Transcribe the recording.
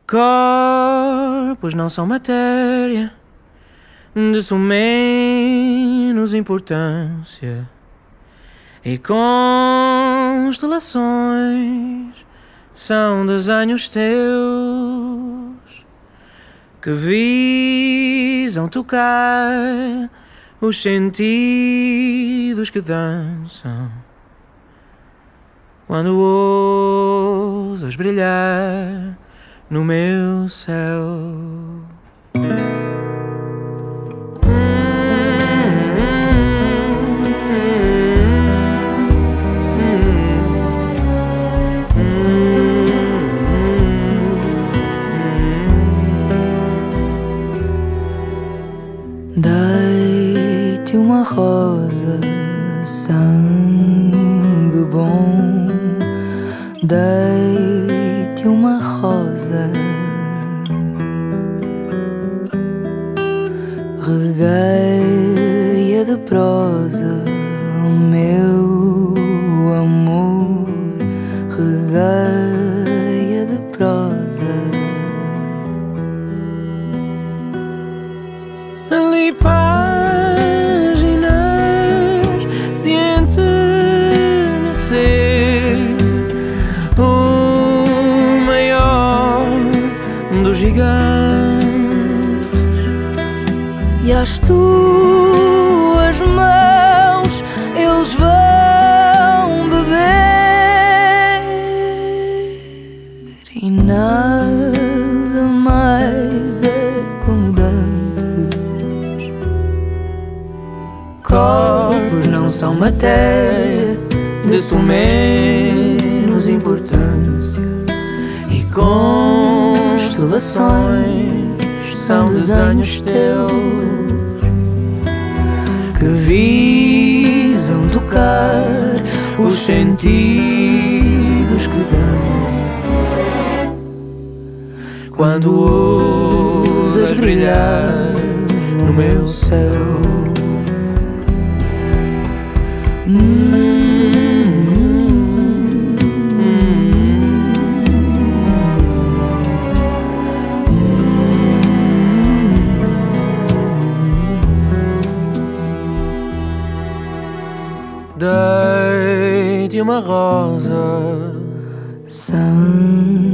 Corpos não são matéria de sumenos importância, e constelações são desenhos teus que visam tocar os sentidos que dançam quando ousas brilhar no meu céu. Dei-te uma rosa, sangue bom. Dei-te uma rosa, reguei-a de prosa, o meu amor, reguei-a de prosa. Ali páginas de enternecer, o maior dos gigantes, E às tuas mãos eles vão beber, e nada mais é como dantes. corpos não são matéria de sumenos importância, e constelações são desenhos teus que visam tocar os sentidos que dançam quando ousas brilhar no meu céu. Dei-te uma rosa, Sangue